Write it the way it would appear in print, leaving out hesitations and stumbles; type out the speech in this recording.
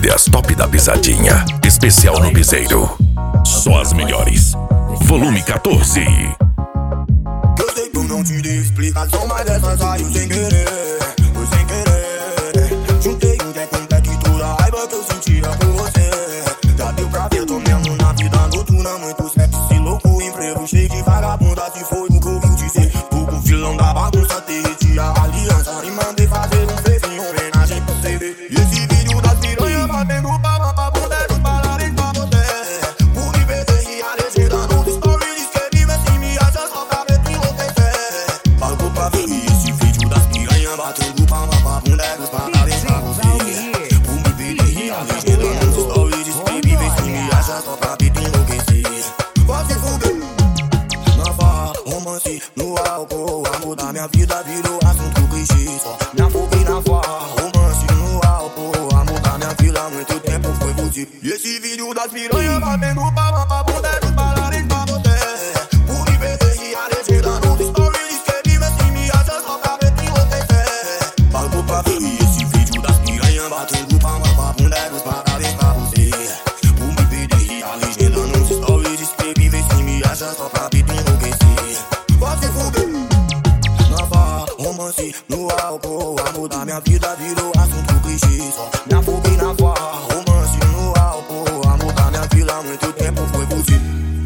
CDs top da Pisadinha. Especial no Piseiro. Só as melhores. Volume 14. Eu sei que eu não te dei explicação, mas essa saiu sem querer. Foi sem querer. Juntei um deck com deck toda a raiva que eu sentia por você. Já deu pra ver, tô mesmo na vida noturna. Muito sexy, louco, emprego cheio de vagabunda. Se foi o que eu vim dizer, tu com o filão da bagunça, derreti a aliança e mandei fazer um frevinho, homenagem pra você ver. E esse vídeo das piranhas batendo palma pra bunda dos parabéns pra você. Por me perder e a legenda nos stories diz que vive assim, me acha só pra ver que enlouquecer. Pagou pra ver esse vídeo das piranhas batendo palma pra bunda dos parabéns pra você. Por me perder e a legenda nos stories diz que vive assim, me acha só pra ver que enlouquecer. Vai se fuder na farra, romance, no álcool. Amor da minha vida virou assunto clichê. Só me afoguei na farra, romance, no álcool. Amor da minha vida há muito tempo foi você. E esse vídeo das piranhas batendo palma pra bunda dos parabéns pra você. Por me perder e a legenda nos stories diz que vive assim, me acha só pra ver que enlouquecer. Pagou pra ver esse vídeo das piranhas batendo palma pra bunda dos parabéns pra você. Por me perder e a legenda nos stories diz que vive assim, me acha só pra ver que enlouquecer. Vai se fuder na farra, romance, no álcool. Amor da minha vida virou assunto clichê. Só me afoguei na farra, romance, no álcool. Amor da minha vida há muito tempo foi você.